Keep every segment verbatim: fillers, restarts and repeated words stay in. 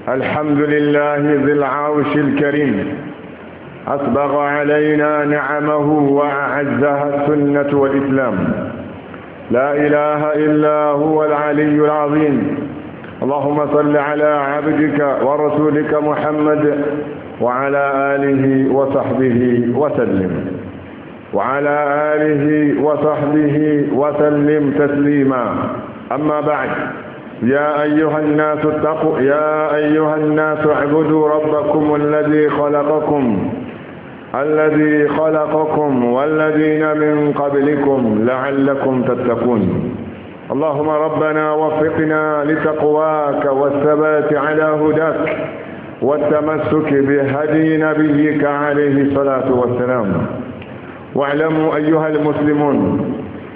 الحمد لله ذي العرش الكريم أسبغ علينا نعمه وأعزها السنة والإسلام. لا إله إلا هو العلي العظيم. اللهم صل على عبدك ورسولك محمد وعلى آله وصحبه وسلم وعلى آله وصحبه وسلم تسليما. أما بعد، يا أيها الناس اتقوا يا أيها الناس اعبدوا ربكم الذي خلقكم الذي خلقكم والذين من قبلكم لعلكم تتقون. اللهم ربنا وفقنا لتقواك والثبات على هداك والتمسك بهدي نبيك عليه الصلاة والسلام. واعلموا أيها المسلمون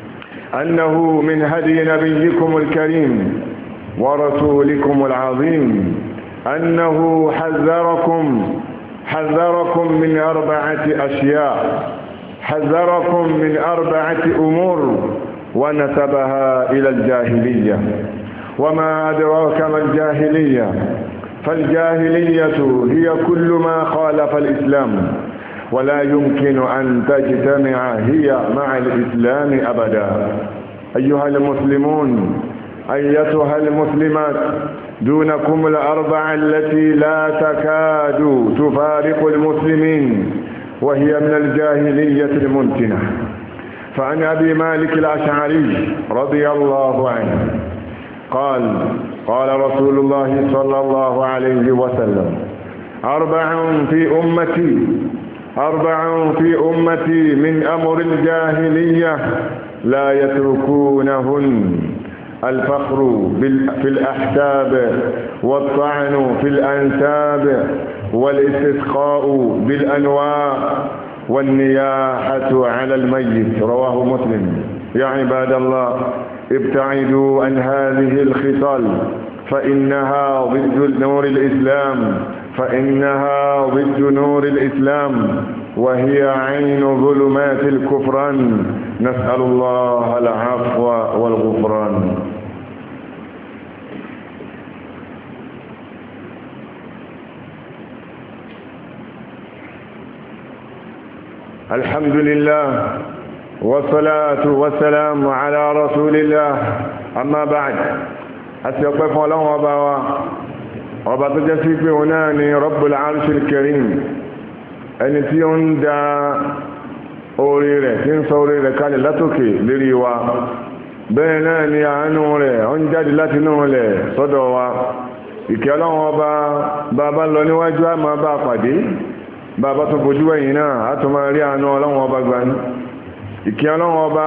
أنه من هدي نبيكم الكريم ورسولكم العظيم أنه حذركم حذركم من أربعة أشياء حذركم من أربعة أمور ونسبها إلى الجاهلية. وما أدراك ما الجاهلية؟ فالجاهلية هي كل ما خالف الإسلام، ولا يمكن أن تجتمع هي مع الإسلام أبدا. أيها المسلمون أيتها المسلمات، دونكم الأربعة التي لا تكاد تفارق المسلمين، وهي من الجاهلية المنتنة. فعن أبي مالك الأشعري رضي الله عنه قال قال رسول الله صلى الله عليه وسلم: أربع في أمتي أربع في أمتي من أمر الجاهلية لا يتركونهن: الفخر في الأحساب، والطعن في الأنساب، والاستسقاء بالأنواع، والنياحة على الميت. رواه مسلم. يا عباد الله، ابتعدوا عن هذه الخصال فإنها ضد نور الإسلام فإنها ضد نور الإسلام وهي عين ظلمات الكفران. نسأل الله العفو والغفران. الحمد لله والصلاة والسلام على رسول الله. أما بعد، أسيقف الله وبوا وبتجسي في هناني رب العرش الكريم، ẹni tí ó ń da orí rẹ̀ tí ń sọ orí rẹ̀ kalẹ̀ látòkè lérí wa, bẹ́ẹ̀ náà ni àánú rẹ̀ ó ń jáde láti inú rẹ̀ sọ́dọ̀ wa. Ìkẹ́ Ọlọ́run ọba bàbá lọ níwájú á máa bá pàdé, bàbá tó bojú ẹ̀yìn náà á tó máa rí àánú Ọlọ́run ọba gbani. Ìkẹ́ Ọlọ́run ọba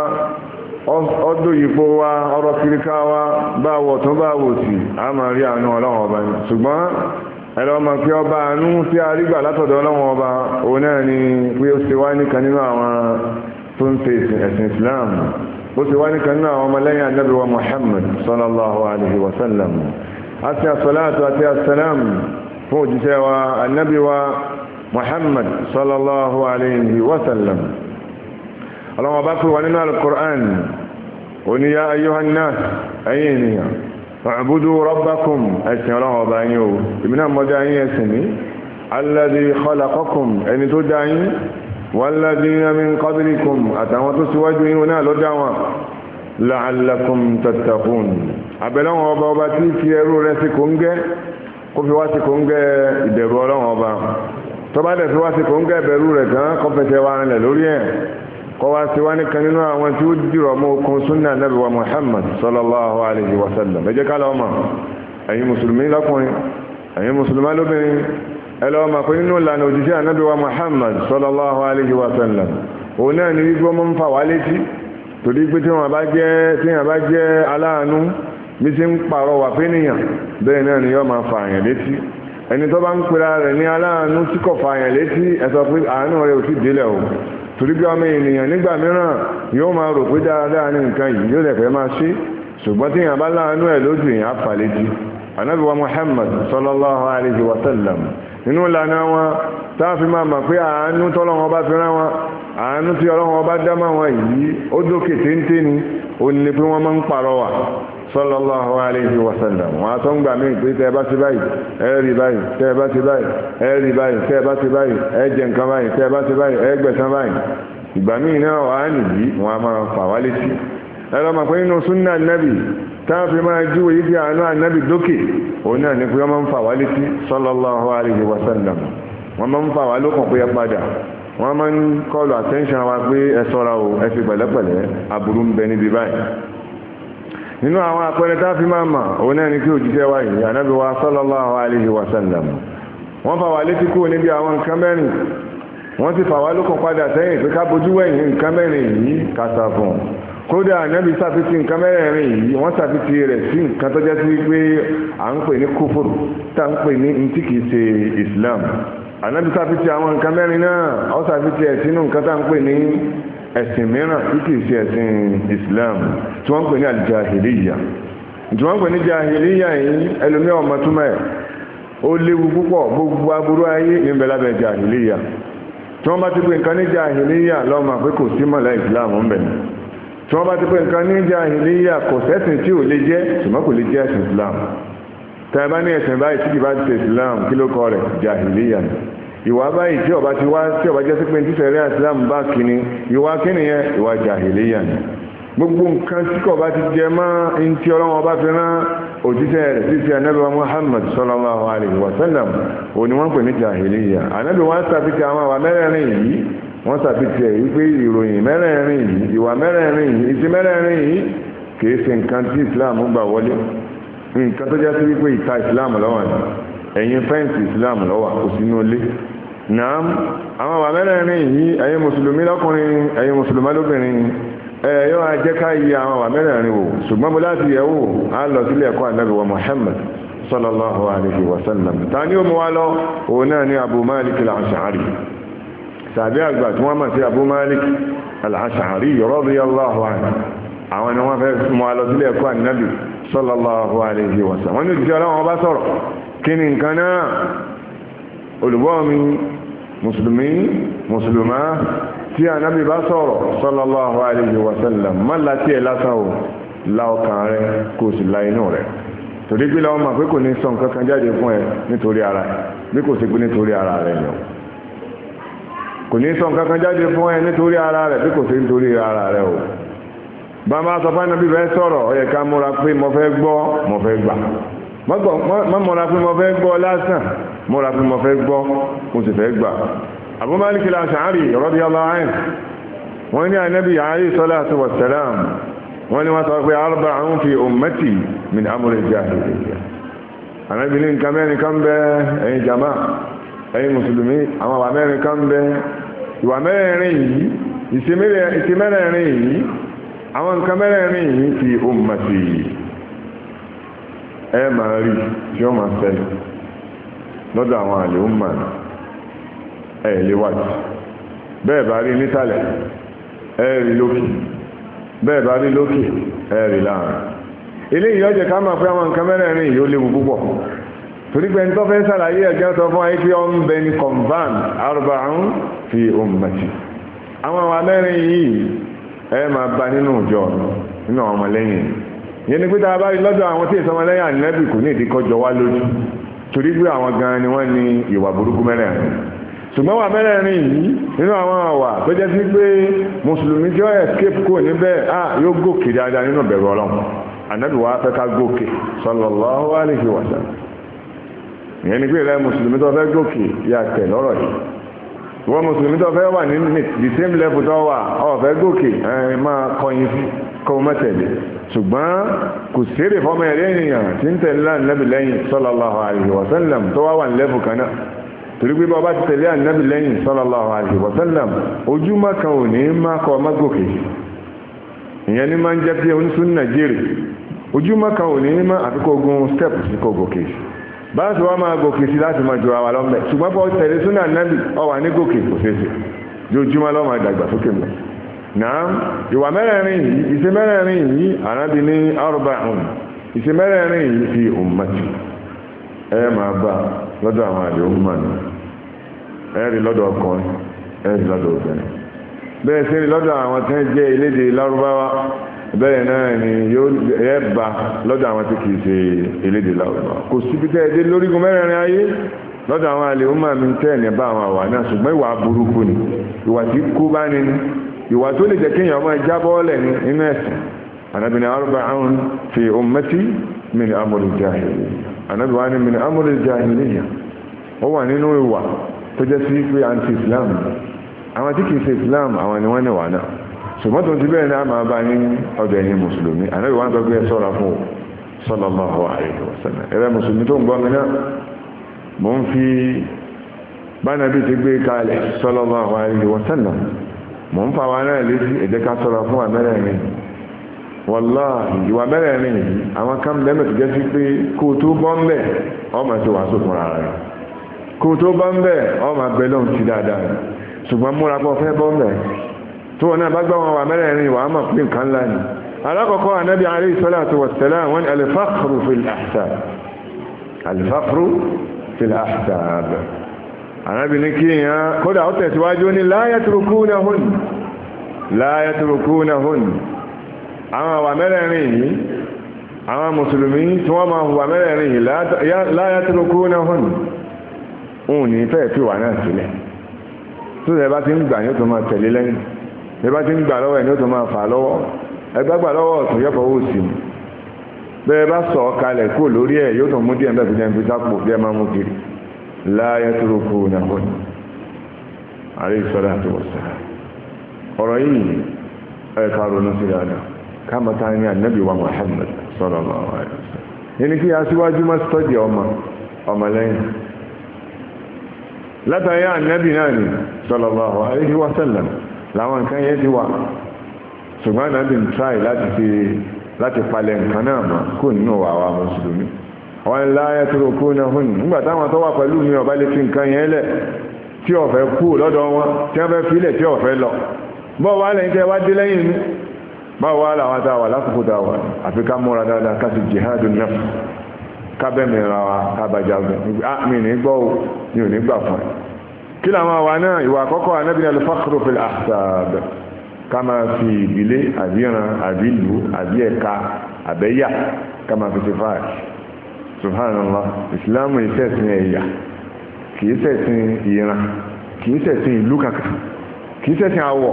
ọdún yípo wa, ọ̀rọ̀ kìríká wa, bá wọ̀ tó bá wò sí, á máa rí àánú Ọlọ́run ọba ni. Ṣùgbọ́n ẹ̀rọ ọmọ pé ọba àánú tí a rí gbà látọ̀dọ̀ Ọlọ́run ọba, òun náà ni pé ó ṣe wá nìkan nínú àwọn tó ń ṣe ẹ̀sìn Islam, ó ṣe wá nìkan nínú àwọn ọmọlẹ́yìn Ànábì wa Muhammad sallallahu alaihi wa sallam. àti àsọ̀láàtù àti àsàlám fún òjíṣẹ́ wa Ànábì wa Muhammad sallallahu alaihi wa sallam. Ọlọ́run ọba pè wá nínú al-Qur'an, ó ní ya ayyuhan nas, ẹ̀yin ènìyàn, fa'budu rabbakum, ẹ̀sìn Ọlọ́run ọba yín o, èmi náà mọ́ dá yín ẹ̀sìn ní, alladhi khalaqakum, ẹni tó dá yín, walladhina min qablikum, àtàwọn tó síwájú yín náà ló dá wọn, la'allakum tattaqun. Àbẹ̀lọ́run ọba ọba tí fi ẹrú rẹ̀ sí kòńgẹ́, kó fi wá sí kòńgẹ́ ìbẹ̀rù Ọlọ́run ọba. Tó bá dẹ̀ fi wá sí kòńgẹ́ ìbẹ̀rù rẹ̀ tán, kó fẹsẹ̀ wá rìnlẹ̀ lórí ẹ̀, kó wá sí wá nìkan nínú àwọn tí ó dìrọ̀ mọ́ okun súnnà Nábì wa Muhammad sallallahu alaihi wa sallam. Ẹ jẹ́ ká lọ mọ̀, ẹ̀yin mùsùlùmí lọ́kùnrin, ẹ̀yin mùsùlùmá lóbìnrin, ẹ lọ mọ̀ pé nínú ìlànà òjíṣẹ́ Nábì wa Muhammad sallallahu alaihi wa sallam, òun náà ni wípé mọ́ ń fà wá létí, torí pé tí wọ́n bá jẹ́ tí wọ́n bá jẹ́ aláàánú bí sí ń pàrọ̀ wà pé nìyàn, bẹ́ẹ̀ náà ni yọ́ máa fà àyàn létí. Ẹni tó bá ń pera rẹ̀ ní aláàánú tí kò fà àyàn létí, ẹ sọ pé àánú rẹ̀ ò sì délẹ̀ o. Torí bí ọmọ ènìyàn nígbà mìíràn yóò máa rò pé dáadáa ní nǹkan yìí yóò lẹ̀fẹ́ máa ṣe, ṣùgbọ́n tí èèyàn bá láàánú ẹ̀ lójú èèyàn á fà létí. Ànábì wa Muhammad sallallahu alaihi wa sallam, nínú ìlànà wọn táàfin máa mọ̀ pé àánú tọ́lọ́wọ́n bá fi rán wọn, àánú tí Ọlọ́run bá dámà wọn yìí ó dókè téńté ni, ó ní pé wọ́n máa ń pàrọwà sallallahu alayhi wa sallam wọn a tó ń gbà mí pé tẹ́ bá ti báyìí ẹ rí báyìí tẹ́ bá ti báyìí ẹ rí báyìí tẹ́ bá ti báyìí ẹ jẹ nǹkan báyìí tẹ́ bá ti báyìí ẹ gbẹ̀san báyìí ìgbà míì náà wà á nìyí wọn a máa fà wá létí ẹlọ máa pé nínú súnnà nábì táà fi máa jú èyí tí àánú ànábì dókè òun náà ní pé wọ́n máa ń fà wá létí sallallahu alayhi wa sallam wọ́n máa ń fà wá lókàn pé ẹ padà wọ́n máa ń kọlu attention wa pé ẹ ṣọ́ra o ẹ fi pẹ̀lẹ́pẹ̀lẹ́ aburú ń bẹ níbi báyìí nínú àwọn àpẹẹrẹ tá fi máa mà òun náà ní kí òjíṣẹ́ wa yìí ànábì wa sallallahu alayhi wa sallam wọ́n fà wá létí kúrò níbi àwọn nǹkan mẹ́rin wọ́n ti fà wá lókàn padà sẹ́yìn pé ká bojú wẹ̀yìn nǹkan mẹ́rin yìí kàtà fún kódà ànábì sàfitì nǹkan mẹ́rin yìí wọ́n sàfitì rẹ̀ sí nǹkan tó jẹ́ sí pé à ń pè ní kúfùrù tá ń pè ní ntí kìí ṣe Islam ànábì sàfitì àwọn nǹkan mẹ́rin náà ó sàfitì ẹ̀ sínú nǹkan tá ń pè ní ẹ̀sìn mìíràn tí kìí ṣe ẹ̀sìn Islam tí wọ́n ń pè ní al-jahiliya tí wọ́n ń pè ní jahiliya yìí ẹlòmí ọmọ túmọ̀ ẹ̀ ó léwu púpọ̀ gbogbo aburú ayé ní bẹ lábẹ́ jahiliya tí wọ́n bá ti pè nǹkan ní jahiliya lọ́mọ pé kò sí mọ́lá Islam ń bẹ tí wọ́n bá ti pè nǹkan ní jahiliya kò sẹ́sìn tí ò lè jẹ́ ṣùgbọ́n kò lè jẹ́ ẹ̀sìn Islam tẹ́ bá ní ẹ̀sìn báyìí tí kì bá ti ṣe Islam kí ló kọ rẹ̀ jahiliya ni ìwà báyìí tí ọba ti wá tí ọba jẹ́ sí pé tíṣẹ̀ rí Islam bá kíni ìwà kíni yẹn ìwà jahiliya ni gbogbo nǹkan tí kò bá ti jẹ mọ́ in tí ọlọ́wọ́ bá fi rán òjíṣẹ́ rẹ̀ sí ti Ànábì wa Muhammad sallallahu alaihi wa sallam òní wọ́n pè ní jahiliya Ànábì wọn sàfihàn àwọn àwà mẹ́rẹ̀ẹ̀rin yìí wọ́n sàfihàn yìí pé ìròyìn mẹ́rẹ̀ẹ̀rin yìí ìwà mẹ́rẹ̀ẹ̀rin yìí ìsí mẹ́rẹ̀ẹ̀rin yìí kìí ṣe nǹkan tí Islam gbà wọlé nǹkan tó jẹ́ sí wípé ìta Islam lọ́wọ́ ni ẹ̀yìn fẹ́ǹsì Islam lọ́wọ́ kò sínú ilé náà àwọn àwà mẹ́rẹ̀ẹ̀rin yìí ẹ̀yin mùsùlùmí lọ́kùnrin ẹ̀yin mùsùlùmí lóbìnrin ẹ̀ yóò á jẹ́ ká yí àwọn àwà mẹ́rẹ̀ẹ̀rin wò ṣùgbọ́n bó láti yẹ̀ wò á lọ sílé ẹ̀kọ́ Ànábì wa Muhammad sallallahu alaihi wa sallam ta ni ó mú wa lọ òun náà ni Abu Malik al-Ash'ari tàbí àgbà tí wọ́n mọ̀ sí Abu Malik al-Ash'ari radiyallahu anhu àwọn ni wọ́n fẹ́ mú wa lọ sílé ẹ̀kọ́ Ànábì sallallahu alaihi wa sallam wọ́n ní òjíṣẹ́ Ọlọ́run bá sọ̀rọ̀ kí ni nǹkan náà olùgbọ́ mi mùsùlùmí mùsùlùmá tí Ànábì bá sọ̀rọ̀ sallallahu alaihi wa sallam má láti ẹ̀ lásán ò láọkàn rẹ kò sì la inú rẹ̀ torí pé láwọn máa pé kò ní sọ nǹkan kan jáde fún ẹ nítorí ara ẹ bí kò sí pé nítorí ara rẹ̀ yàn kò ní sọ nǹkan kan jáde fún ẹ nítorí ara rẹ̀ bí kò sí nítorí ara rẹ̀ o bá máa sọ fún Ànábì bẹ́ẹ̀ sọ̀rọ̀ ó yẹ ká múra pé mo fẹ́ gbọ́ mo fẹ́ gbà má múra pé mo fẹ́ gbọ́ lásán múra pé mo fẹ́ gbọ́ mo sì fẹ́ gbà Abu Malik al-Ash'ari radiyallahu anhu wọ́n ní Ànábì alayhi salatu wassalam wọ́n ní wọ́n sọ pé arba'un fi ummati min amri al-jahiliyya Ànábì ní nǹkan mẹ́rin kan bẹ ẹ̀yin jama ẹ̀yin mùsùlùmí àwọn àwà mẹ́rin kan bẹ ìwà mẹ́rin yìí ìṣe mẹ́rin yìí àwọn nǹkan mẹ́rin yìí fi ummati ẹ máa rí tí ó máa ṣẹlẹ̀ lọ́dọ̀ àwọn àlè umma ẹ̀ léwájú bẹ́ẹ̀ bá rí nítàlẹ̀ ẹ rí lókè bẹ́ẹ̀ bá rí lókè ẹ rí láàrin ilé ìyọ́jẹ̀ ká máa pé àwọn nǹkan mẹ́rẹ̀ẹ̀rin yìí ó léwu púpọ̀ torí pé tó fẹ́ sàlàyé ẹ̀jẹ́ sọ fún ayé tí ó ń bẹ ní kọ̀m̀bán arba'un fi ummati àwọn àwọn mẹ́rin yìí ẹ máa bá nínú ìjọ nínú àwọn ọmọlẹ́yìn yẹn ni pé tá a bá rí lọ́dọ̀ àwọn tí ìsọmọlẹ́yìn Ànábì kò ní ìdíkọjọ wá lójú torí pé àwọn gan ni wọ́n ní ìwà burúkú mẹ́rẹ̀ẹ̀rin ṣùgbọ́n wà mẹ́rẹ̀ẹ̀rin yìí nínú àwọn àwà tó jẹ́ sí pé mùsùlùmí tí ó escape kò níbẹ̀ à yóò gòkè dáadáa nínú bẹ̀rù Ọlọ́run Ànábì wa fẹ́ ká gòkè sallallahu alaihi wa sallam ìyẹn ni pé rẹ mùsùlùmí tó fẹ́ gòkè yà tẹ̀ lọ́rọ̀ yìí wọ́n mùsùlùmí tó fẹ́ wà ní the same level tó wà ó fẹ́ gòkè ẹ máa kọyin sí kọ́ mẹ́tẹ̀lẹ̀ ṣùgbọ́n kò sèrè fọ́mọ ẹ̀rẹ́ ènìyàn tí ń tẹ̀lé Ànábì lẹ́yìn sallallahu alaihi wa sallam tó wá wà ní level kan náà torí pé bá ti tẹ̀lé Ànábì lẹ́yìn sallallahu alaihi wa sallam ojúmọ́ kan ò ní máa kọ́ ọmọ gòkè ìyẹn ní máa ń jẹ́ pé oníṣún Nàìjíríà ojúmọ́ kan ò ní máa àfikọ́ ogun step sí kò gòkè bá ti wá máa gòkè sí láti máa jọra wa lọ́mọ ṣùgbọ́n bọ́ tẹ̀lé súnà Ànábì ó wà ní gòkè kò ṣeéṣe lójúmọ́ lọ́mọ ìdàgbà sókè mẹ́ náà ìwà mẹ́rẹ̀ẹ̀rin yìí ìṣe mẹ́rẹ̀ẹ̀rin yìí Ànábì ní arba'un ìṣe mẹ́rẹ̀ẹ̀rin yìí fi ummati ẹ máa bá lọ́dọ̀ àwọn àlè ọmọ náà ẹ rí lọ́dọ̀ ọkùnrin ẹ rí lọ́dọ̀ obìnrin bẹ́ẹ̀ sí rí lọ́dọ̀ àwọn tí wọ́n jẹ́ elédè Lárúbáwá bẹ́ẹ̀ náà ni yóò ẹ̀bà lọ́dọ̀ àwọn tí kìí ṣe elédè Lárúbáwá kò síbi tẹ́ ẹdẹ lórígun mẹ́rẹ̀ẹ̀rin ayé lọ́dọ̀ àwọn àlè ó máa mi tẹ́ ẹ̀ ní bá àwọn àwà náà ṣùgbọ́n ìwà burúkú ni ìwà tí kú bá ní ni ìwà tó lè jẹ́ kéèyàn ọmọ jábọ́ọ̀lẹ̀ ní inú ẹ̀sìn Ànábì ní arba'un fi ummati min amri jahiliyya Ànábì wá ní min amri jahiliyya ó wà nínú ìwà tó jẹ́ sí pé anti Islam àwọn tí kìí ṣe Islam àwọn ni wọ́n ní wà náà ṣùgbọ́n tó ti bẹ́ẹ̀ náà máa bá ní ọdọ̀ ẹ̀yin mùsùlùmí Ànábì wá ń sọ pé sọ́ra fún o sallallahu alaihi wasallam ẹ̀rẹ́ mùsùlùmí tó ń gbọ́ mi náà mo ń fi bánàbí ti gbé kalẹ̀ sallallahu alaihi wasallam mo ń fa wa náà létí ẹ̀jẹ̀ ká sọ́ra fún àmẹ́rẹ̀ẹ́rin wallahi ìwà mẹ́rẹ̀ẹ́rin yìí àwọn kan lẹ́mẹ̀ tó jẹ́ sí pé kó tó bọ́ ń bẹ̀ ọmọ ti wà sókun ara rẹ̀ kó tó bọ́ ń bẹ̀ ọmọ abẹ́ lọ́hùn sí dáadáa ṣùgbọ́n múra pọ̀ fẹ́ bọ́ ń bẹ̀ tó wọn náà bá gbá wọn wà mẹ́rẹ̀ẹ́rin wà á mọ̀ pé nǹkan ńlá ni alákọ̀ọ́kọ́ Ànábì alayhi salatu wassalam wọn al-fakhru fil ahsab al-fakhru fil ahsab Ànábì ní kí èèyàn kódà ó tẹ̀síwájú ní la yatrukunahun la yatrukunahun àwọn àwà mẹ́rẹ̀ẹ̀rin yìí àwọn mùsùlùmí tí wọ́n máa hùwà mẹ́rẹ̀ẹ̀rin yìí la yatrukunahun òun ní fẹ́ fi wà náà sílẹ̀ tó rẹ̀ bá ti ń gbà ní ó tó máa tẹ̀lé lẹ́yìn rẹ̀ bá ti ń gbà lọ́wọ́ ẹ̀ ní ó tó máa fà lọ́wọ́ ẹgbẹ́gbà lọ́wọ́ ọ̀tún yọ́pọ̀ owó sí bẹ́ẹ̀ bá sọ kalẹ̀ kó lórí ẹ̀ yóò tó mú díẹ̀ bẹ́ẹ̀ fi jẹ́ ìpísápò bí ẹ máa mú kiri la yatrukunahun alayhi salatu wassalam ọ̀rọ̀ yìí ẹ̀ka ronú sí dáadáa káàmà tá ní ànábì wa Muhammad sallallahu alaihi wasallam yẹni kí aṣíwájú má sọ́jì ọmọ ọmọlẹ́yìn látàrí ànábì náà ni sallallahu alaihi wasallam láwọn nǹkan yẹn ti wà ṣùgbọ́n ànábì ń tráì láti fi láti palẹ̀ nǹkan náà mọ́ kó nínú àwa mùsùlùmí àwọn la yatrukunahun nígbà táwọn tó wà pẹ̀lú mi ọba lè fi nǹkan yẹn lẹ̀ tí ọ̀fẹ́ kú lọ́dọ̀ wọn tí wọ́n fẹ́ filẹ̀ tí ọ̀fẹ́ lọ bọ́ wà lẹ́yìn tẹ́ wá dé lẹ́yìn mi bá wà láwọn táwà lásìkò táwà àfi ká múra dáadáa ká sì jihadun nafs kábẹ́mìíra wa kábàjágun mi ní gbọ́ ò ní ò ní gbà fún ẹ̀ kí làwọn àwa náà ìwà àkọ́kọ́ Ànábì al-fakhru fil ahsab ká máa fi ìdílé àbíran àbílù àbí ẹ̀ka àbẹ́yà ká máa fi ti fáàkì subhanallah ìsìláàmù ìṣẹ̀sìn ẹ̀yà kìí ṣẹ̀sìn ìran kìí ṣẹ̀sìn ìlú kankan kìí ṣẹ̀sìn àwọ̀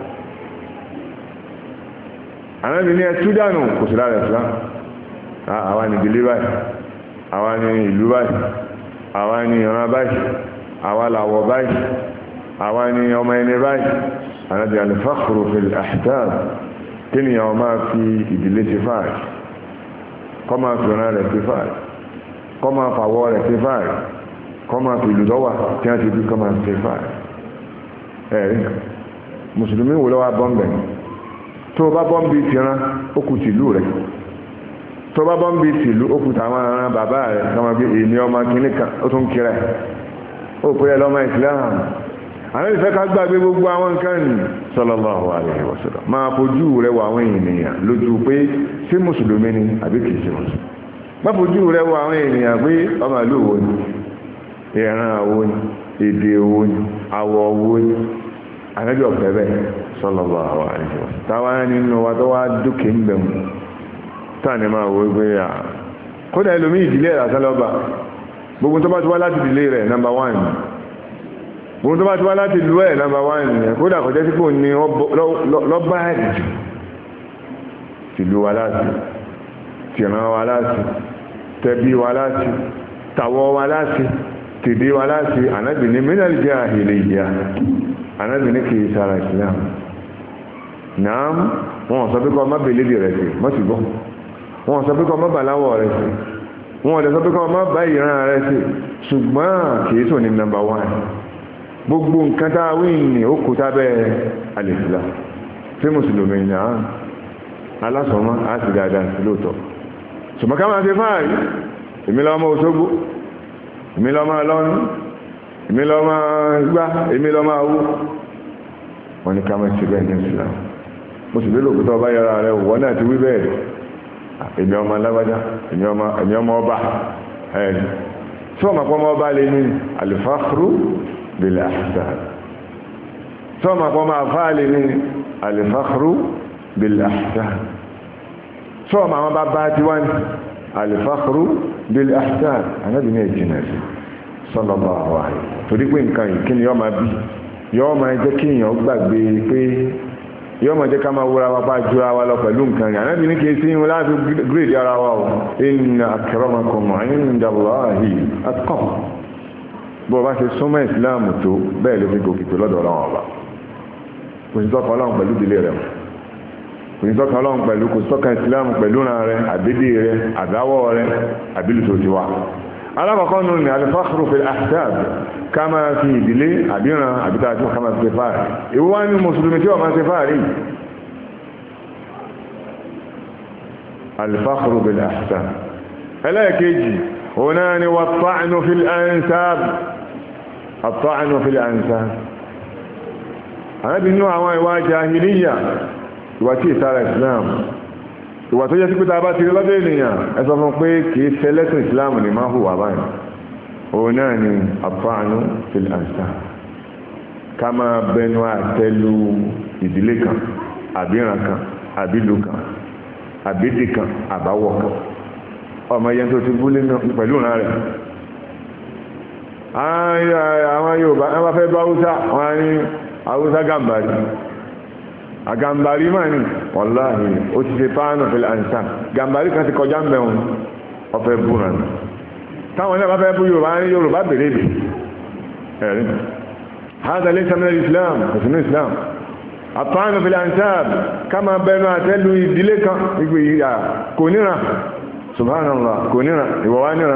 Ànábì ní ẹtú dànù kò sí lára ìsìláàmù àwa ni ìdílé báyìí àwa ni ìlú báyìí àwa ni ìran báyìí àwa làwọ̀ báyìí àwa ni ọmọ ẹni báyìí Ànábì al-fakhru fil ahsab kí ni àwọn máa fi ìdílé ti fáàkì kọ́ máa fi ọ̀nà rẹ̀ ti fáàkì kọ́ máa fàwọ́ rẹ̀ ti fáàkì kọ́ máa fi ìlú lọ́wà tí wọ́n ti bí kọ́ máa ti fáàkì ẹ̀rí mùsùlùmí wò lọ́wọ́ bọ́m̀bẹ̀ tó bá bọ́m̀bì ti rán ó kù tìlú rẹ̀ tó bá bọ́m̀bì tìlú ó kù tàwọn aràn bàbá rẹ̀ kọ́mọ bí èmi ọmọ kìnnìkan ó tún kiri ó pè é lọ́mọ ìsìláàmù àwọn ìfẹ́ ká gbàgbé gbogbo àwọn nǹkan ní sallallahu alaihi wasallam máa fojú rẹ̀ wọ àwọn ènìyàn lójú pé sí mùsùlùmí ni àbí kìí ṣe mùsùlùmí má fojú rẹ̀ wọ àwọn ènìyàn pé ọmọ ìlú wo ni ìran wo ni èdè wo ni àwọ̀ wo ni ànábì ọ̀fẹ́ bẹ́ẹ̀ sallallahu alaihi wasallam táwa nínú wa tó wá dúkè ń bẹ̀ mú táà ní máa wo pé à kódà ẹlòmí ìdílé ẹ̀ lásán lọ́ba gbogbo tó bá ti wá láti ìdílé rẹ̀ nọ́mbà wán gbogbo tó bá ti wá láti ìlú ẹ̀ nọ́mbà wán nìyẹn kódà kọjá sí pò ní lọ́bá ẹ̀jù tìlú wa láti tìran wa láti tẹbí wa láti tàwọ̀ wa láti tèdè wa láti ànábì ní minal jahiliyya ànábì ní kìí sára Islam náà wọn sọ pé kọ́ má bèlédè rẹ̀ sí mọ́sí gbọ́ wọn sọ pé kọ́ má bàláwọ̀ rẹ̀ sí wọn lè sọ pé kọ́ má bá ìran rẹ̀ sí ṣùgbọ́n kìí sọ ní nọ́mbà wán gbogbo nǹkan tá a wí ní ó kú tábẹ́ al-Islam tí mùsùlùmí náà alásọ̀mọ́ á sì dáadáa sí lóòótọ́ ṣùgbọ́n ká máa ṣe fáàrí èmi lọ́mọ Òṣogbo èmi lọ́mọ Ìlọrin èmi lọ́mọ Ìgbá èmi lọ́mọ Awó wọ́n ní ká máa ṣe bẹ́ẹ̀ ní Islam mo sì lérò pé tó bá yára rẹ̀ wọ́n náà ti wí bẹ́ẹ̀ èmi ọmọ alágbájá èmi ọmọ ọba ẹ̀ẹ́dì tí wọ́n máa pọ́ ọmọ ọba lè ní al-fakhru bil-ahsab tí wọ́n máa pọ́ ọmọ afá lè ní al-fakhru bil-ahsab sọ́ọ̀mù àwọn bàbá ti wá ní al-fakhru bil ahsan anábì ní ìjìnà sí sallallahu alaihi torí pé nǹkan yìí kí ni yọ́ máa bí yọ́ máa jẹ́ kí èèyàn gbàgbé pé yọ́ máa jẹ́ ká máa wúra wa bá jura wa lọ pẹ̀lú nǹkan yìí anábì ní kìí sí ìhun láti gírèdì ara wa o inna akramakum inda Allahi atqakum bó bá ṣe súnmọ́ ìsìláàmù tó bẹ́ẹ̀ ló fi gòkè tó lọ́dọ̀ ọlọ́run ọba kò sí tọ́ka ọlọ́run pẹ̀lú ìdílé rẹ̀ kò sí tọ́ka ọlọ́run pẹ̀lú kò sí tọ́ka ìsìláàmù pẹ̀lú ra rẹ̀ àbídí rẹ̀ àdáwọ̀ rẹ̀ àbílùsọ̀ ti wà alákọ̀ọ́kọ́ nù ní al-fakhru fil ahsab ká máa fi ìdílé àbíran àbíta àti ká máa fi fáàrí ìwọ wá ní mùsùlùmí tí wọ́n máa fi fáàrí al-fakhru bil ahsab ẹlẹ́ẹ̀kejì òun náà ni wat-ta'nu fil ansab at-ta'nu fil ansab àrábìnú àwọn ìwà jahiliya ìwà tí ìsára islam ìwà tó jẹ́ sí pítà bá ti rí lọ́dọ̀ ènìyàn ẹ sọ fún pé kìí ṣẹlẹ́sìn islam ní máa hùwà báyìí òun náà ni at-ta'nu fil ansab ká máa bẹnu àtẹ́lu ìdílé kan àbíran kan àbílù kan àbídì kan àbáwọ̀ kan ọmọ yẹn tó ti búlé pẹ̀lú ìran rẹ̀ àwọn Yorùbá wọ́n fẹ́ bá Haúsá wọ́n ní Haúsá gàmbàrí àgàmbàrí máa ní wàláhì ó ti ṣe pàánù fil ansab gàmbàrí kan ti kọjá mẹ́un ọfẹ́ búra ní táwọn náà bá fẹ́ bú Yorùbá ní Yorùbá bèrè bè ẹ̀rí hádà laysa min al-Islam òsìnú Islam àpáánù fil ansab ká máa bẹnu àtẹ́lu ìdílé kan ìgbè ìyà kò níra subhanallah kò níra ìwọ̀ wá níra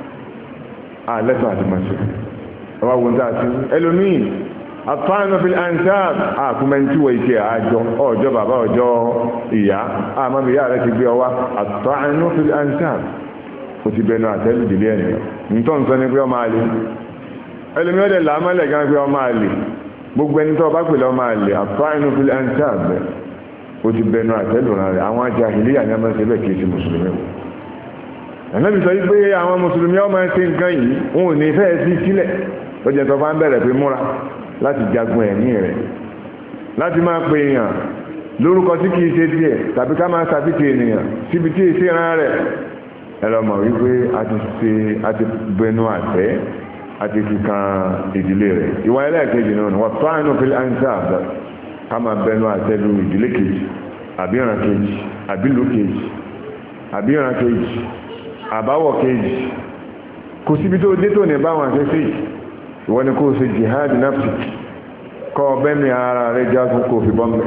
àlẹ́sọ̀ àti maṣẹ́ ọwá wọn dáa sí ẹlòmíì àpáánù fil ansab àkúmẹ́ntíwọ̀ ìṣẹ́ àjọ ọjọ́ bàbá ọjọ́ ìyá àmàbíyá rẹ̀ ti gbé ọwá àpáánù fil ansab ó ti bẹnu àtẹ́lù ìdílé ẹni nítọ́ ń sọ ní pé ọmọ àlè ẹlòmíì ọdẹ làámọ́lẹ̀ gan pé ọmọ àlè gbogbo ẹni tó bá pèlè ọmọ àlè àpáánù fil ansab ó ti bẹnu àtẹ́lù rẹ̀ àwọn jàhílíyà ní ọmọ ìṣẹ́lẹ̀ kìí ṣe mùsùlùmí ẹ̀nàbì sọ wípé àwọn mùsùlùmí ọmọ ẹ̀sìn nǹkan yìí wọn ò ní fẹ́ sí sílẹ̀ ó jẹ́ tó bá ń bẹ̀rẹ̀ pé múra láti jagun ẹ̀mí rẹ̀ láti máa pe èèyàn lórúkọ tí kìí ṣe díẹ̀ tàbí ká máa sàbítì ènìyàn síbi tí èsì ran rẹ̀ ẹlọ́mọ̀ wípé a ti ṣe a ti bẹnu àtẹ́ a ti fi kan ìdílé rẹ̀ ìwà ẹlẹ́ẹ̀kejì náà wọ́n tó àánú fil ansab ká máa bẹnu àtẹ́ lu ìdílé kejì àbíran kejì àbílù kejì àbíran kejì àbáwọ̀ kejì kò síbi tó dé tó ní báwọn àṣẹ́sí ìwọ́n ni kó ṣe jihad nafsi kọ́ bẹ́ni ara rẹ̀ jágún kò fi bọ́m̀bẹ̀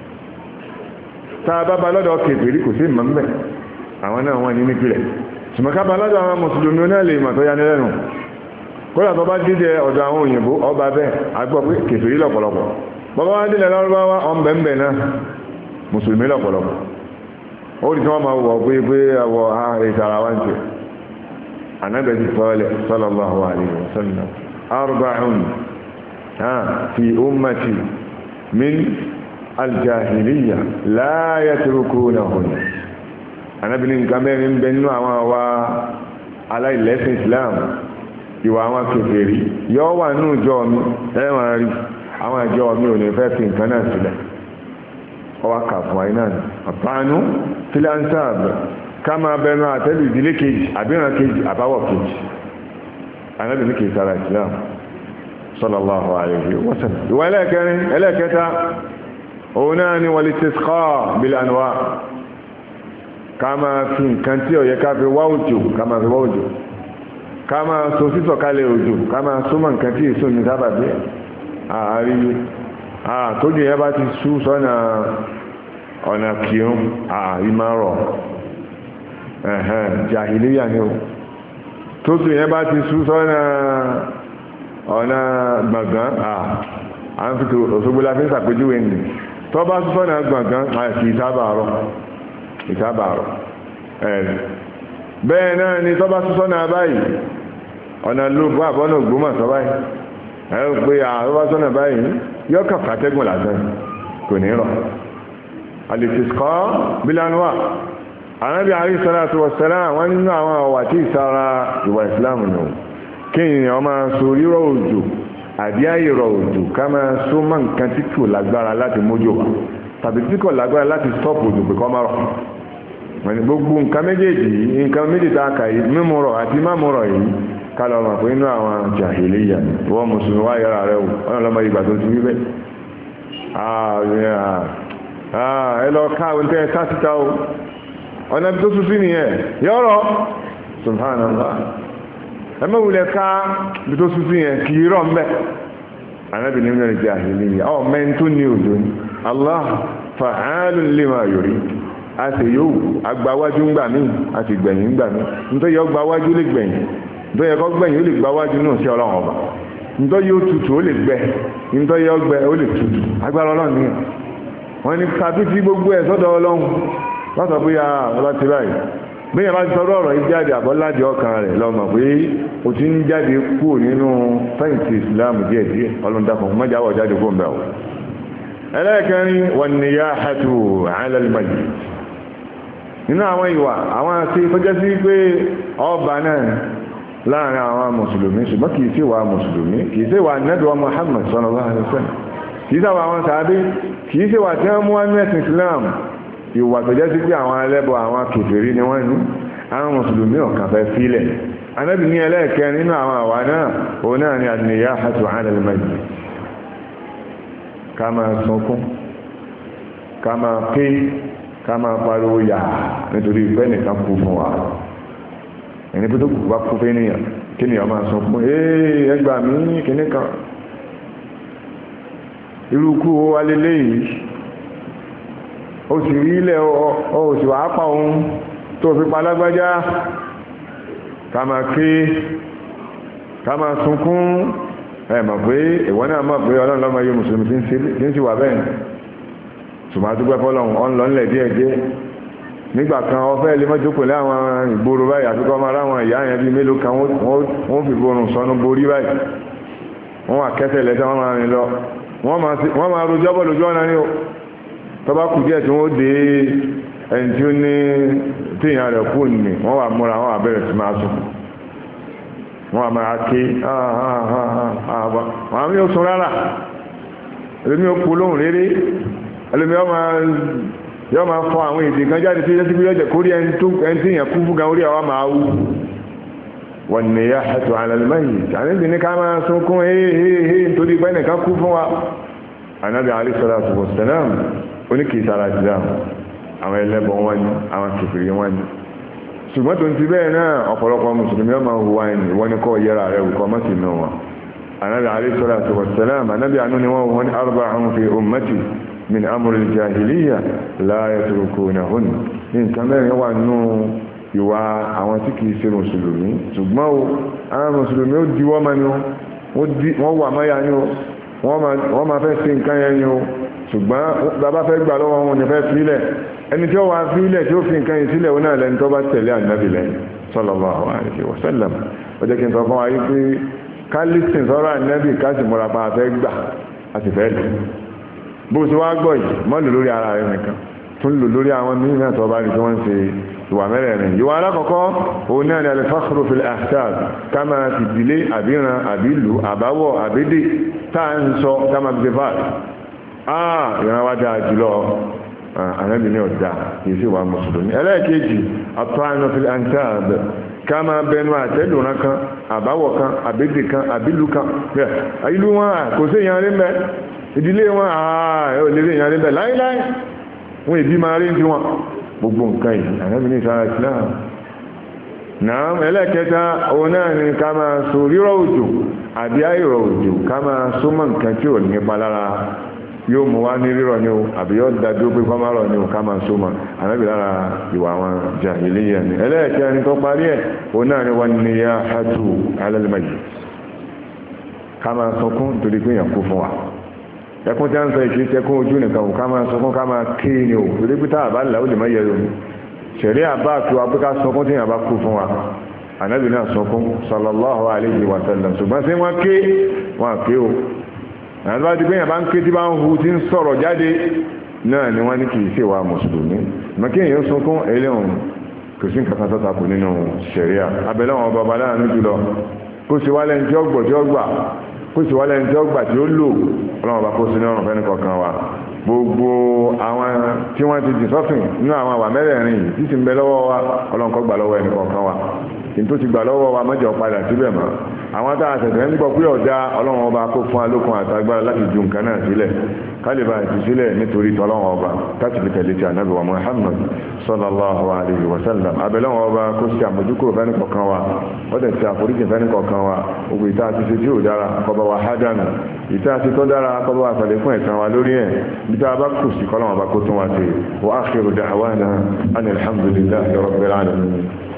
tàà bá bá lọ́dọ̀ kèfèrí kò sí mọ́m̀bẹ̀ àwọn náà wọ́n ní nípìlẹ̀ ṣùgbọ́n bá lọ́dọ̀ àwọn mùsùlùmí náà lè mọ̀ tó yá nílẹ́nu kódà tó bá dídẹ ọ̀dọ̀ àwọn òyìnbó ọba bẹ́ẹ̀ agbọ́ pé kèfèrí lọ́pọ̀lọpọ̀ bọ́bá wá dílẹ̀ lọ́rọ́báwá ọmọbẹ̀m̀bẹ̀ náà mùsùlùmí lọ́pọ̀lọpọ̀ ó rí tí wọ́n máa wọ̀ pé pé àwọ̀ ìtara wá ń tẹ̀ anábẹ̀tì sọ́ọ̀lẹ̀ sallallahu alaihi wasallam arba'un fi ummati min aljahiliya la yatrukunahun anábìnrin nǹkan mẹ́rin bẹ nínú àwọn àwa aláìlẹ́sìn Islam ìwà àwọn kèfèrí yọ́ wà nínú ìjọ mi ẹ̀wọ̀n rí àwọn ìjọ mi ò ní fẹ́ fi nǹkan náà sílẹ̀ ọwá kàfún àìná àpánú filansab ká máa bẹnu àtẹ́lù ìdílé kejì àbíran kejì àbáwọ̀ kejì anábìnrin kejì sára Islam sallallahu alaihi wasallam ìwà ẹlẹ́ẹ̀kẹrin ẹlẹ́ẹ̀kẹta òun náà ni wal istisqa bil anwa ká máa fi nǹkan tí ó yẹ ká fi wá òjò ká máa fi wá òjò ká máa so sísọ̀kalẹ̀ òjò ká máa súnmọ́ nǹkan tí èso ní sábàbí àárí àtójú yẹn bá ti sú sọ́nà ọ̀nà kìíún àìmárọ̀ ẹ̀hẹ́n jàhìlíyà ni ó tójú yẹn bá ti sú sọ́nà ọ̀nà gbọ̀ngán à ń fi Òṣogbo la fi ń sàpéjúwe nì tó bá sú sọ́nà gbọ̀ngán àti ìsábàárọ̀ ìsábàárọ̀ ẹ̀rì bẹ́ẹ̀ náà ni tó bá sú sọ́nà báyìí ọ̀nà lóògbó àbọ́nà ògbómọ̀ sọ báyìí ẹ̀rọ pé àwọn bá sọ́nà báyìí yọ́kà fàtẹ́gùn lásán kò ní rọ̀ alìsìskọ́ bílánúwà anábí alayhi salatu wassalam wọ́n nínú àwọn ọ̀wà tí ìsára ìwà ìsìláàmù nù kí èèyàn máa so rírọ̀ òjò àbí àìrọ̀ òjò ká máa so mọ́ nǹkan tí kò lágbára láti mójò wá tàbí tí kò lágbára láti stop òjò pé kó má rọ̀ wọ́n ní gbogbo nǹkan méjèèjì nǹkan méjì tá a kà yìí mímúrọ̀ àti mámúrọ̀ yìí kálọ̀ ọmọ pé inú àwọn jàhílíyà wọ́n mùsùlùmí wá yọra rẹ̀ wò ọ̀nà lọ́mọ ìgbà tó ti wí bẹ́ẹ̀ ẹ lọ ká àwọn tẹ́ ẹ sá síta o ọ̀nà tó tún sí nìyẹn yọ̀rọ̀ subhanallah ẹ mọ̀ wulẹ̀ ká bí tó tún sí yẹn kì í rọ̀ mbẹ́ Ànábì ní mílíọ̀nù jàhílíyà ọ̀ mẹ́ntún ní òjò ní Allah fa'alun lima yurid a sì yóò agbáwájú ń gbà mí a sì gbẹ̀yìn ń gbà mí nítorí yọ gbáwájú lè gbẹ̀yìn nítorí yẹ kọ́ gbẹ̀yìn ó lè gbáwájú náà sí ọlọ́run ọba nítorí yóò tutù ó lè gbẹ nítorí yọ gbẹ ó lè tutù agbára ọlọ́run ni wọ́n ní tàbí tí gbogbo ẹ̀ sọ́dọ̀ ọlọ́run lọ́sọ̀ bóyá ọlá ti báyìí bẹ́ẹ̀ bá ti sọ́dọ̀ ọ̀rọ̀ yìí jáde àbọ́láde ọkàn rẹ̀ lọ́mọ pé o ti ń jáde kúrò nínú fẹ́ǹsì ìsìláàmù díẹ̀díẹ̀ ọlọ́run dákun mọ́jáwọ̀ jáde kó ń bẹ̀ ọ́ ẹlẹ́ẹ̀kẹrin wọn ni yá hàtù alẹ́lẹ́mọ̀jì nínú àwọn ìwà àwọn àti ìfọ́jẹ́ sí pé ọba náà láàrin àwọn mùsùlùmí ṣùgbọ́n kìí sí wà mùsùlùmí kìí sí wà nẹ́dùwà Muhammad sallallahu alaihi wasallam kìí sí àwọn sàábé kìí sí wà tí wọ́n mú wá ní ẹ̀sìn Islam ìwà tó jẹ́ sí pé àwọn ẹlẹ́bọ àwọn kèfèrí ni wọ́n ní àwọn mùsùlùmí ọ̀kan fẹ́ sílẹ̀ anábì ní ẹlẹ́ẹ̀kẹrin nínú àwọn àwa náà òun náà ni an-niyahatu ala al-mayyit ká máa sunkún ká máa ké ká máa pariwo yà nítorí ìfẹ́ nìkan kú fún wa ẹni pé tó kù bá kú fẹ́ nìyàn kí nìyàn máa sunkún ee ẹgbà mí kìíní kan irú kú ó wá lélẹ́ yìí ó sì rí ilẹ̀ ó sì wà á pa òun tó fi pa lágbájá ká máa ké ká máa sunkún ẹ mọ̀ pé ìwọ́n náà mọ̀ pé ọlọ́run lọ́mọ yóò mùsùlùmí tí ń sì wà bẹ́ẹ̀ ṣùgbọ́n àdúgbẹ́ fọ́lọ́run ọ̀n lọ nílẹ̀ díẹ̀ díẹ̀ nígbà kan ọfẹ́ lè mọ́jú pẹ̀lú àwọn ìgboro báyìí àti kọ́ máa ráwọn ìyá yẹn bíi mélòó kan wọ́n fi borùn sọnù borí báyìí wọ́n wà kẹ́sẹ̀ lẹ́sẹ̀ wọ́n máa rìn lọ wọ́n máa rojọ́ bọ́ lójú ọ̀nà ni ó tọ́ba kù díẹ̀ tí wọ́n dé ẹni tí ó ní tíyàn rẹ̀ kú ní wọ́n wà múra wọ́n wà bẹ̀rẹ̀ sí máa sùn wọ́n wà máa ké wọ́n á mi ò sùn rárá ẹlẹ́mi ó kú lóhùn réré ẹlẹ́mi yọ́ máa fọ àwọn èdè kan jáde tí yẹ́ sí pé yọ́jẹ̀ kórí ẹni tí yẹn kú fún gan orí àwọn máa wú wọ́n ni yá ẹ̀tọ́ alẹ́lẹ́mẹ́yìn tàbí ní ká máa sunkún hehehe nítorí pé nìkan kú fún wa anábì alẹ́sọ́láàtù wọ̀sẹ̀lẹ́m oníkìsára jìdá àwọn ẹlẹ́bọn wọn ni àwọn kèfèrí wọn ni ṣùgbọ́n tó ń ti bẹ́ẹ̀ náà ọ̀pọ̀lọpọ̀ mùsùlùmí ọmọ huwa ẹni wọ́n ní kọ́ yẹra rẹ̀ wùkọ́ mọ́sí nù wọn anábì alẹ́sọ́láàtù wọ̀sẹ̀lẹ́m anábì anú ni wọ́n wọ́n arba'un fi ummati min amúrí jahiliya láyé turkunahun ní nǹkan mẹ́rin wà nínú ìwà àwọn tí kìí ṣe mùsùlùmí ṣùgbọ́n o àwọn mùsùlùmí ó diwọ́ ma ní wọ́n wà máyà ní wọ́n ma fẹ́ ṣe nǹkan yẹn ní o ṣùgbọ́n bàbá fẹ́ gbà lọ́wọ́ wọn ni fẹ́ fílẹ̀ ẹni tí ó wà fílẹ̀ tí ó fi nǹkan yìí sílẹ̀ náà lẹ́ni tó bá tẹ̀lé ànábì lẹ́yìn sallallahu alaihi wasallam ó jẹ́ kí n sọ fún wa yí pé ká lísìn sọ́rọ̀ ànábì ká sì múra pa fẹ́ gbà á sì fẹ́ lè bó ṣe wá gbọ́ yìí mọ́ lò lórí ara rẹ̀ nìkan tún lò lórí àwọn míì náà tó bá rí tí wọ́n ń ṣe ìwà mẹ́rẹ̀ẹ̀rin ìwà alákọ̀ọ́kọ́ òun náà ni al-fakhru fil ahsab ká máa ti dìlé àbíran àbílù àbáwọ̀ àbídè táà ń sọ ká máa fi fà áà ìran wá dáa jùlọ ànábì ní ọ̀dà kìí sí wà mùsùlùmí ẹlẹ́ẹ̀kejì at-ta'nu fil ansab ká máa bẹnu àtẹ́lùran kan àbáwọ̀ kan àbídè kan àbílù kan ìlú wọn kò sí ìyàn rí mẹ́ ìdílé wọn ààrẹ ò lè rí ìyàn rí mẹ́ láíláí wọn ìbí máa rí ní wọn gbogbo nǹkan yìí ànábì ní ìsára Islam náà ẹlẹ́kẹta òun náà ni ká máa so rírọ̀ òjò àbí àìrọ̀ òjò ká máa so mọ́ nǹkan tí ò nípa lára yóò mú wá ní rírọ̀ ní o àbí yóò dájú pé kọ́ máa rọ̀ ní o ká máa so mọ́ ànábì lára ìwà àwọn jàhílíyà ni ẹlẹ́kẹta ni tó parí ẹ̀ òun náà ni wọ́n ní yá hátù alẹ́lẹ́mẹ̀yì ká máa sọkún torí pé èèyàn kú fún wa ẹkún tí a ń sọ ìkìí tẹkún ojú nìkan ò ká máa sọkún ká máa kí ní ò torí pé táà bá là ó lè má yẹrọ ní ṣẹ̀rí àbá àti wa pé ká sọkún tí èèyàn bá kú fún wa ànábì náà sọkún sallallahu alaihi wa sallam ṣùgbọ́n sí wọ́n ké wọ́n ké o ànábì tí èèyàn bá ń ké tí bá ń hu tí ń sọ̀rọ̀ jáde náà ni wọ́n ní kìí ṣe wa mùsùlùmí mọ́ kí èèyàn sọkún eléhùn kò sí nǹkan kan tó takò nínú ṣẹ̀rí abẹ́lẹ́ wọn bàbá láàánú jùlọ kó ṣe wálẹ̀ ní tí ó gbọ̀ tí ó gbà kó sì wálẹ̀ ní tí ó gbà tí ó lò ọlọ́run bá kó sí ní ọ̀rùn fẹ́ni kọ̀ọ̀kan wa gbogbo àwọn tí wọ́n ti jì sọ́fìn nínú àwọn àwà mẹ́rẹ̀ẹ̀rin yìí tí sì ń bẹ lọ́wọ́ wa ọlọ́run kó gbà lọ́wọ́ ẹnì kọ̀ọ̀kan wa kí n tó ti gbà lọ́wọ́ wa mọ́jọ padà síbẹ̀ mọ́ àwọn tá a ṣẹ̀ṣẹ̀ ń gbọ́ pé ọ̀dá ọlọ́run ọba kó fún alókun àtagbára láti ju nǹkan náà sílẹ̀ kálíbà ti sílẹ̀ nítorí tọ́lọ́run ọba láti fi tẹ̀lé ti ànábì wa Muhammad sallallahu alayhi wa sallam abẹ́lọ́run ọba kó sì àmójúkúrò fẹ́ni kọ̀ọ̀kan wa ó dẹ̀ ti àforíjì fẹ́ni kọ̀ọ̀kan wa gbogbo ìta àti ṣe tí ò dára kọba wa hádànù ìta àti tó dára kọba wa sàlékún ẹ̀san wa lórí ẹ̀ ìta bá kù sí kọ́lọ́run ọba kó tún wa ṣe wa akhiru da'wana anil hamdulillahi rabbil alamin